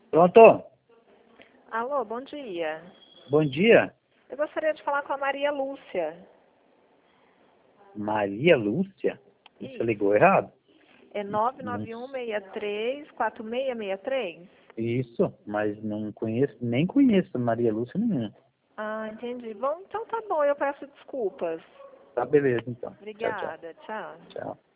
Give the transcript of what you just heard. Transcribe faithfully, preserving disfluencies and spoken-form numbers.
Pronto? Alô, bom dia. Bom dia. Eu gostaria de falar com a Maria Lúcia. Maria Lúcia? Você Isso. ligou errado? É nove nove um, seis três, quatro seis seis três? Isso, mas não conheço, nem conheço Maria Lúcia nenhuma. Ah, entendi. Bom, então tá bom, eu peço desculpas. Tá, beleza então. Tchau, tchau. Obrigada, tchau. Tchau.